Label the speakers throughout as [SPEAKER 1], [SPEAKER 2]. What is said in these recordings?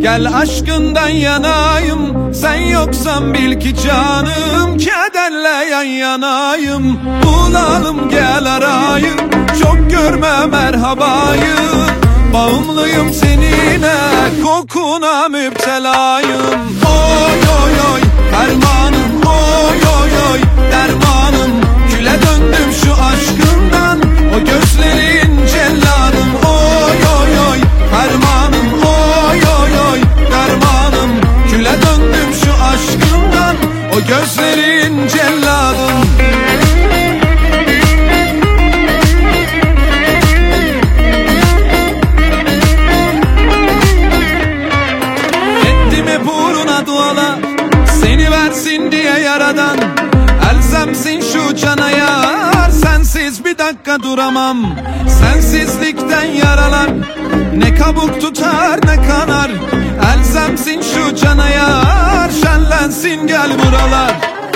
[SPEAKER 1] Gel aşkından yanayım, sen yoksan bil ki canım, kederle yan yanayım. Bulalım gel arayım, çok görme merhabayı. Bağımlıyım seninle, kokuna müptelayım. Oy oy oy fermanım, oy oy oy dermanım. Küle döndüm şu aşkından, o gözlerin celladım. Oy oy oy fermanım, oy oy oy dermanım. Küle döndüm şu aşkından, o gözlerin celladım. Seni versin diye yaradan, elzemsin şu cana yar. Sensiz bir dakika duramam, sensizlikten yaralar. Ne kabuk tutar ne kanar, elzemsin şu cana yar. Şenlensin gel buralar.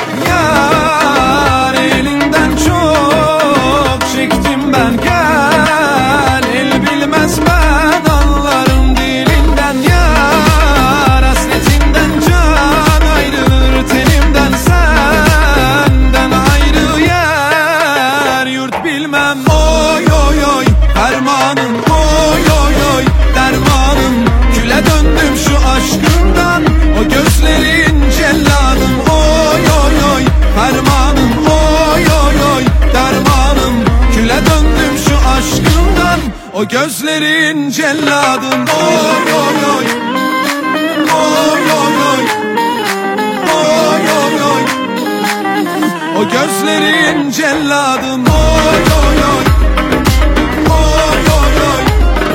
[SPEAKER 1] Yar elinden çok çektim ben, gel. El bilmez ben anlarım dilinden yar. Hasretinden can ayrılır tenimden, senden ayrı yer yurt bilmem. Oy oy oy fermanım, oy oy oy dermanım. Küle döndüm şu aşkından, o gözlerin celladım. Oy oy oy fermanım, oy oy oy dermanım. Küle döndüm şu aşkından, o gözlerin celladım. Oy oy oy, oy oy oy, oy oy oy, o gözlerin celladım. Oy oy oy, oy oy oy,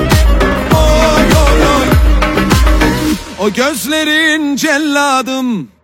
[SPEAKER 1] oy oy oy, o gözlerin celladım.